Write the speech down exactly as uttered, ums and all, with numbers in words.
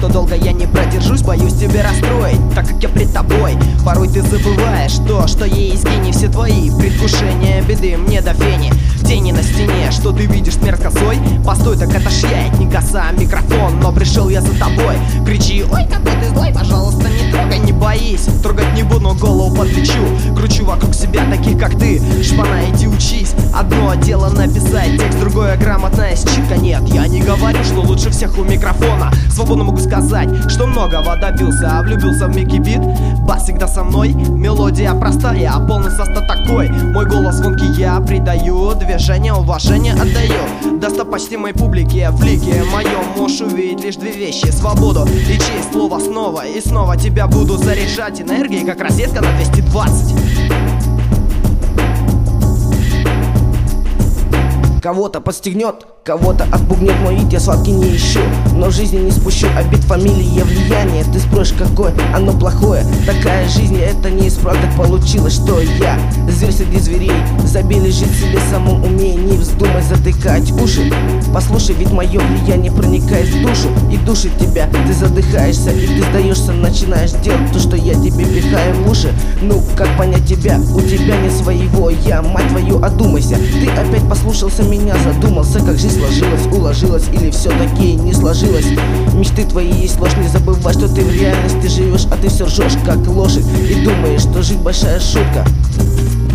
что долго я не продержусь, боюсь тебя расстроить, так как я пред тобой. Порой ты забываешь то, что есть гений, все твои предвкушения беды мне до фени. Тени на стене, что ты видишь, смерть косой? Постой, так это ж я, не коса, микрофон, но пришел я за тобой. Кричи, ой, какой ты злой, пожалуйста, не трогай, не боись. Трогать не буду, но голову подключу. Кручу вокруг себя таких, как ты. Шпана, иди учись. Одно дело написать текст, другое грамотная считка. Нет, я не говорю, что лучше всех у микрофона. Свободно могу сказать, что многого добился. А влюбился в Микки Бит, бас всегда со мной. Мелодия простая, а полный состав такой. Мой голос звонкий, я придаю движение, уважение отдаю. Даст почти моей публике, в лике моем можешь увидеть лишь две вещи: свободу и честь. Слово снова и снова тебя буду заряжать энергией, как розетка на двести двадцать. Кого-то подстегнет, кого-то отпугнет, мой вид я сладкий не ищу. Но в жизни не спущу обид, фамилия, влияние. Ты спросишь, какое оно плохое? Такая жизнь, это не исправь, так получилось, что я зверь среди зверей. Забили жить себе самому уме, не вздумай затыкать уши. Послушай, ведь мое влияние проникает в душу и душит тебя. Ты задыхаешься и ты сдаешься, начинаешь делать то, что я тебе пихаю в уши. Ну, как понять тебя? У тебя нет своего я, мать твою, одумайся. Ты опять послушался меня, задумался, как жизнь сложилась, уложилась или все-таки не сложилась. Мечты твои есть ложь, не забывай, что ты в реальности живешь, а ты все ржешь, как лошадь, и думаешь, что жить большая шутка.